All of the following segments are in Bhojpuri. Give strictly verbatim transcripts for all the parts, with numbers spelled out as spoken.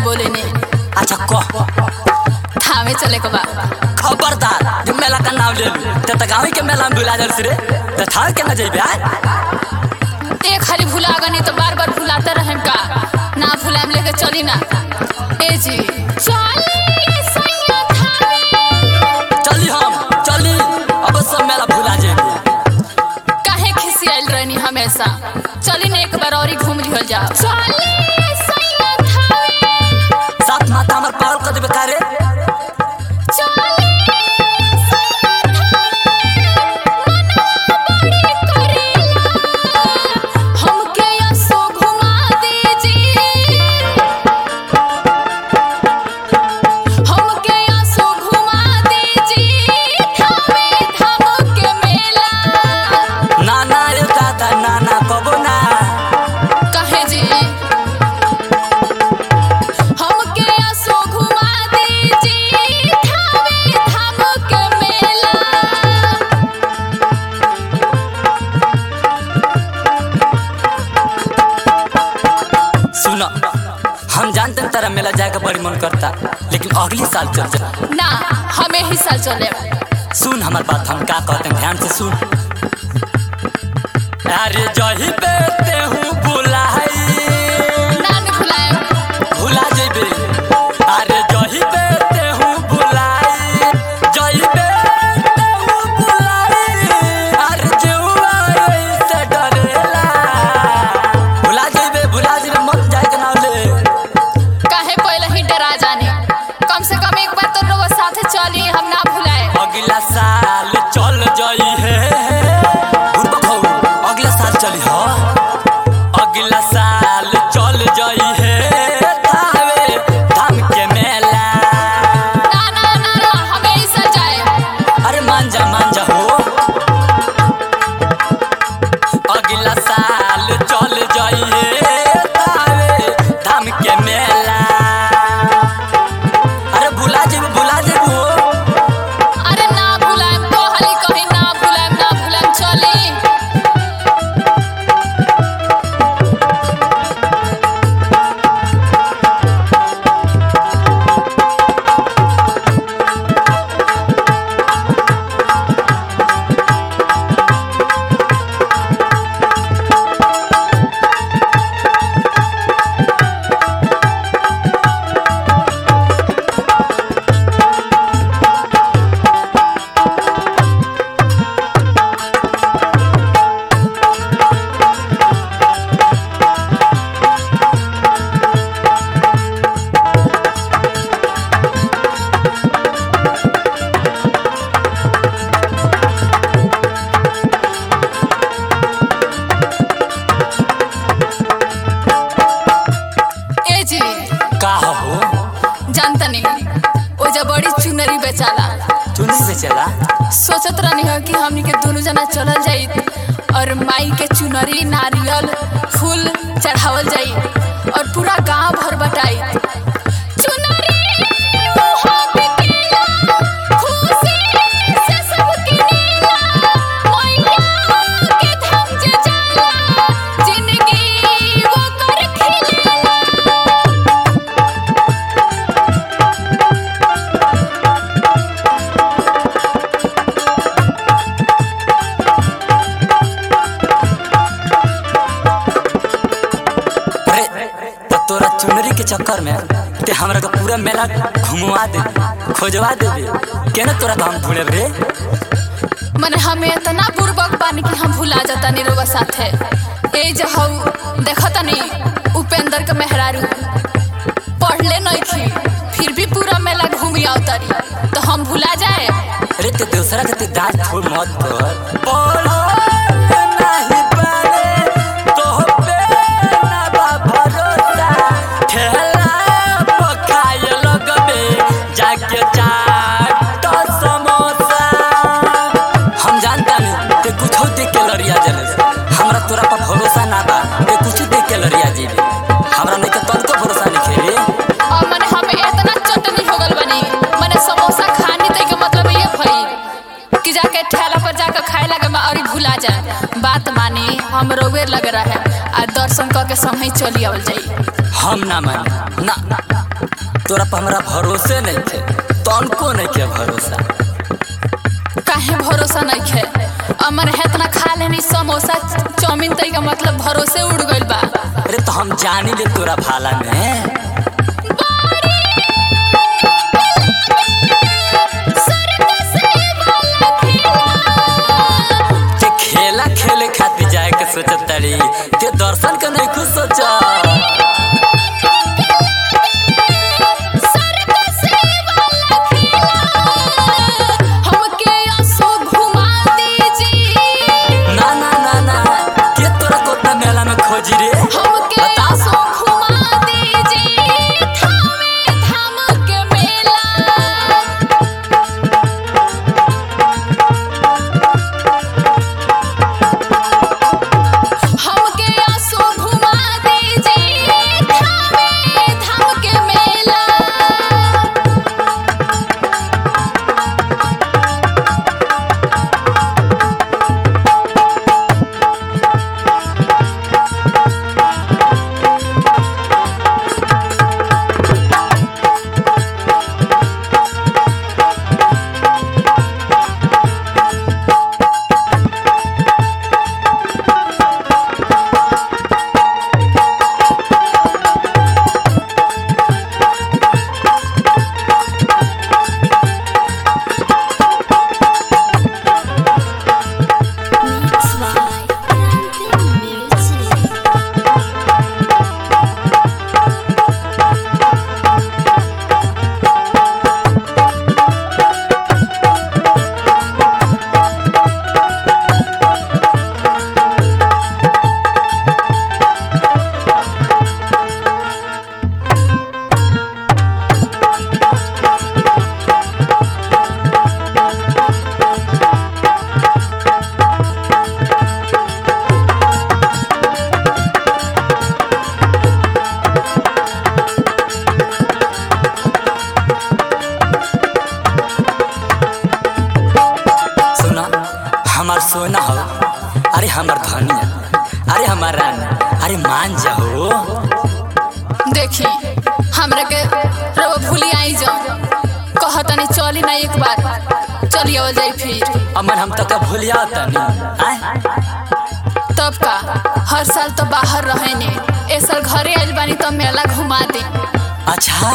बोले ने। अच्छा कह। थामे चले के बा। खबरदार जो मेला का नाम ले ते त गाँव के मेला में भुला जल रे ते थार के न जइबे आ। एक खाली भुला गनी तो बार बार भुलाते रहें का ना भुलाम लेके चली ना। ए जी चली सैया थामे चली हम चली अब सब मेला भुला जेबे। काहे खिसियाल रहनी हमेशा चली ने एक बार और घूम लिहल जा। चली सैया थामे साथ माथा हमर पाल कर देबे का रे। हम जानते हैं तेरा मेला जाए का बड़ी मन करता लेकिन अगली साल चल जा ना हमें ही साल चले। सुन हमार बात हम क्या कहते हैं ध्यान से सुन। अरे जही पे ते हूँ बुलाई ना नहीं बुलाए भुला जेबे। अरे जही पे ते हूँ बुलाई जही पे ते हूँ बुलाई अरे जेउआ से डरेला भुला जेबे भुला जेबे मत जाए के नाम ले। काहे पहले ही डरा जाने कम से कम एक बार तो लोग साथे चली हम ना भुलाए। अगला साल चल जाई है अगला साल चली हो अगला साल चल जाई है थावे धाम के मेला। ना ना ना ना हमें ही साल जाए। अरे मान जा मान जा हो अगला साल चल जाई है थावे धाम के मेला। अरे भुला जेबे भुला जेबे हो। अरे ना भुलाएम तो हली कहीं ना भुलाएम ना भुलाएम चली। का हो जानता नहीं वो जब बड़ी चुनरी बेचाला चुनरी बेचाला सोचत रहनी हो कि हमनी के दोनों जना चलल जाई और माई के चुनरी नारियल फूल चढ़ावल जाई और पूरा गांव भर बटाई। चुनरी मुहा बिकेला खुशी से सब किनेला मैया के धाम जे जाला जिंदगी वो कर खिलेला। तोरा चुनरी के चक्कर में ते हमरा का पूरा मेला घुमवा दे खोजवा देबे केना तोरा हम भूले रे। मने हमें इतना बुर्बक बानी कि हम भुला जाता नहीं रोवा साथे। ए जहौ देखता नहीं उपेंद्र के मेहरारू पढ़ले नहीं थी फिर भी पूरा मेला घूमी आवतारी तो हम भुला जाए। अरे ते दूसरा के ते दांत फूल मत कर पढ़ो नहीं पारे तो पे ना बा भरोसा ठेला पकाए लगबे जाके चाट समोसा। हम जानता नहीं ते कुछ देख के लड़िया जले हमरा तोरा पर भरोसा ना बा ते कुछ देख के लड़िया जीबे हमरा नहीं के तनको भरोसा नहीं खेले। और मने हमें इतना चटनी हो गल बनी मने समोसा खानी तई के मतलब ये भई कि जाके ठेला पर जाकर खाए लगे और भुला जाए। बात मानी हम रोवे लग रहा है आ दर्शन करके समय चली आवल जाई। हम ना माने ना तोरा पर हमरा भरोसे नहीं थे, तनको नहीं के भरोसा। काहे भरोसा नहीं खे? अमर है इतना खा लेनी समोसा चाउमीन तई का मतलब भरोसे उड़ गइल बा। अरे तो हम जानी ले तोरा भाला में ते खेला खेले खातिर जाए के सोचत तारी, ते दर्शन के नहीं कुछ सोचा। हमार सोना हो, अरे हमार धनिया, अरे हमार रानी, अरे मान जाओ। देखी हमरा के रो भूली आई जाओ, कहतनी चली ना एक बार, चली आवल जाई फिर। अमन हम तक भूलिया तनी आए तब का हर साल तो बाहर रहे ने, ए साल घरे आइल बानी तो मेला घुमा दे। अच्छा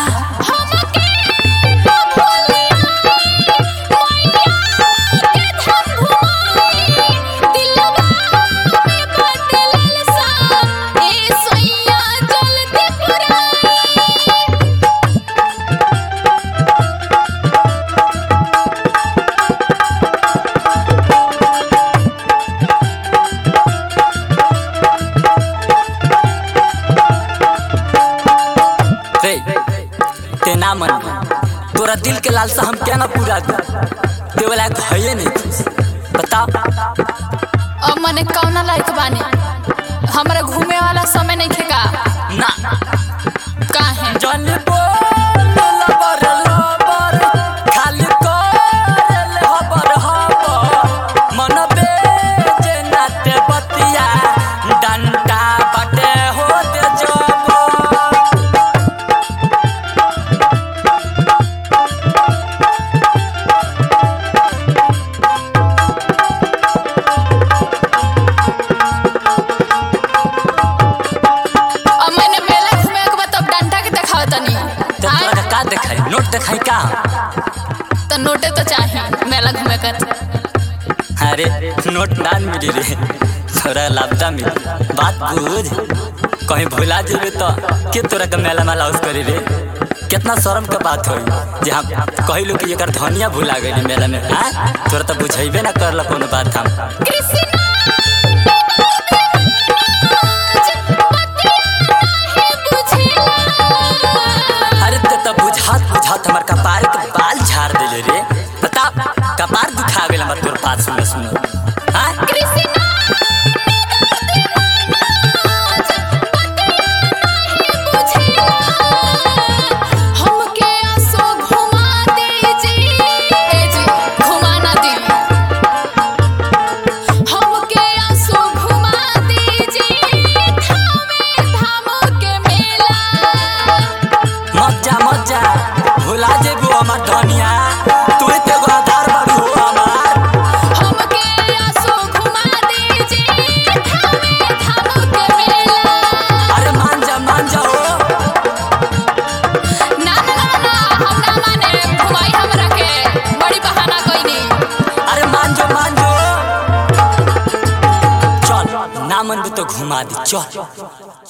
ना मन तोरा दिल के लालसा हम क्या ना पूरा दे वाला भये नहीं बता। अब मने कौना लायक बानी, हमरा घूमे वाला समय नहीं खेगा ना काहे जन बोल लबर लबर खाली कर हबर हबर मन बेजे नाते बतिया डंडा बटे हो दे जब। नोट दिखाई का तो नोटे तो चाहिए मेला घूमे कर। अरे नोट ना मिली रे, थोड़ा लाभदा मिली, बात बुझ। कहीं भुला जेबे तो के तोरा के मेला में लाउस करी रे। कितना शर्म का बात होई जे हम कहि लो कि एकर धनिया भुला गई मेला में। हां तोरा तो बुझाइबे ना करला कोनो बात हम। बुझात बुझात हमार कपार के बाल झाड़ देले रे, बता कपार दुखा गेल हमर तोर बात सुन सुन। हां हमके आसो घुमा दे जी, ए जी घुमा ना दी हम ना मन तो घुमा दी चल।